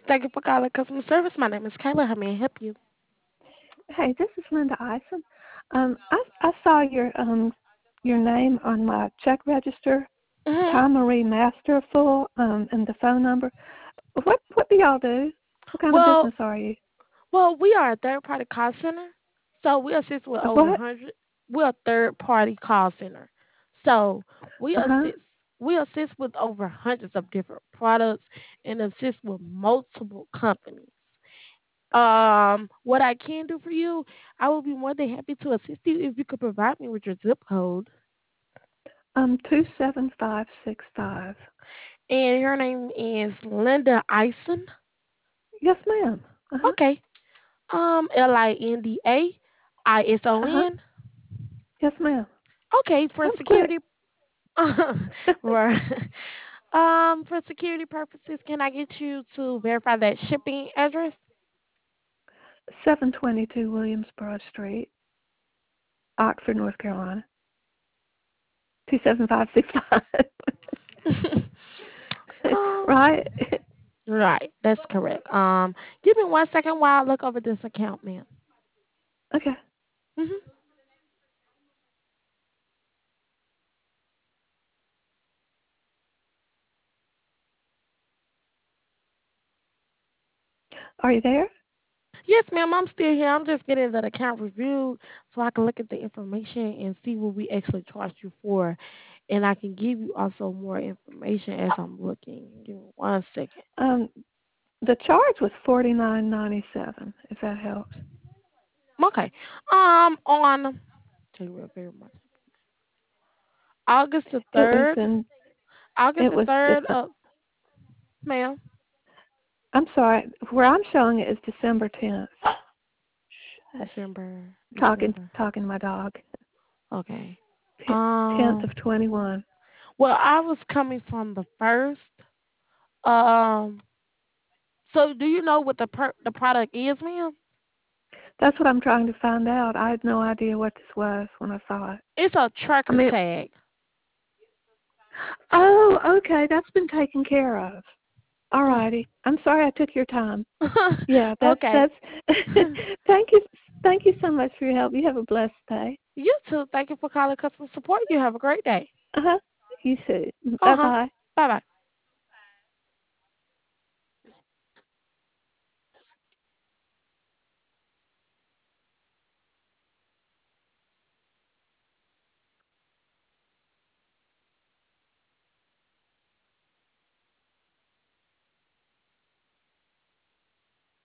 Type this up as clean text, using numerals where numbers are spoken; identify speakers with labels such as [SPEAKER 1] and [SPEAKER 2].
[SPEAKER 1] Thank you for calling customer service. My name is Kayla. How may I help you?
[SPEAKER 2] Hey, this is Linda Ison. I saw your name on my check register,
[SPEAKER 1] hmm
[SPEAKER 2] Ty Marie Masterful, and the phone number. What do y'all do? What kind of
[SPEAKER 1] Well,
[SPEAKER 2] business are you?
[SPEAKER 1] we are a third-party call center, so we assist with over
[SPEAKER 2] What?
[SPEAKER 1] 100. We're a third-party call center, so we
[SPEAKER 2] Uh huh.
[SPEAKER 1] assist we assist with over hundreds of different products and assist with multiple companies. What I can do for you, I will be more than happy to assist you if you could provide me with your zip code.
[SPEAKER 2] 27565.
[SPEAKER 1] And your name is Linda Ison.
[SPEAKER 2] Yes, ma'am. Uh huh.
[SPEAKER 1] Okay.
[SPEAKER 2] Uh huh.
[SPEAKER 1] LINDAISON.
[SPEAKER 2] Yes, ma'am.
[SPEAKER 1] Okay, for
[SPEAKER 2] That was quick.
[SPEAKER 1] security. Right. For security purposes, can I get you to verify that shipping address?
[SPEAKER 2] 722 Williamsboro Street, Oxford, North Carolina. 27565.
[SPEAKER 1] um,
[SPEAKER 2] Right?
[SPEAKER 1] right, that's correct. Give me 1 second while I look over this account, ma'am.
[SPEAKER 2] Okay.
[SPEAKER 1] hmm
[SPEAKER 2] Are you there?
[SPEAKER 1] Yes, ma'am, I'm still here. I'm just getting the account reviewed so I can look at the information and see what we actually charged you for. And I can give you also more information as I'm looking. Give me 1 second.
[SPEAKER 2] Um, the charge was $49.97. If that helps.
[SPEAKER 1] Okay. On tell you what, very much. August the
[SPEAKER 2] It was
[SPEAKER 1] third.
[SPEAKER 2] in.
[SPEAKER 1] August
[SPEAKER 2] It
[SPEAKER 1] the
[SPEAKER 2] was
[SPEAKER 1] third.
[SPEAKER 2] December.
[SPEAKER 1] Ma'am.
[SPEAKER 2] I'm sorry. Where I'm showing it is December 10th. Hush. Talking,
[SPEAKER 1] December.
[SPEAKER 2] talking to my dog.
[SPEAKER 1] Okay.
[SPEAKER 2] 10th
[SPEAKER 1] Um.
[SPEAKER 2] of 21.
[SPEAKER 1] Well, I was coming from the first. Um. So, do you know what the product is, ma'am?
[SPEAKER 2] That's what I'm trying to find out. I had no idea what this was when I saw it.
[SPEAKER 1] It's a
[SPEAKER 2] I
[SPEAKER 1] tracker
[SPEAKER 2] mean,
[SPEAKER 1] tag.
[SPEAKER 2] oh, okay. That's been taken care of. All righty. I'm sorry I took your time. Yeah,
[SPEAKER 1] Okay.
[SPEAKER 2] that's. Thank you, thank you so much for your help. You have a blessed day.
[SPEAKER 1] You too. Thank you for calling customer support. You have a great day.
[SPEAKER 2] Uh huh. You too.
[SPEAKER 1] Uh
[SPEAKER 2] Bye
[SPEAKER 1] huh.
[SPEAKER 2] bye.
[SPEAKER 1] Bye bye.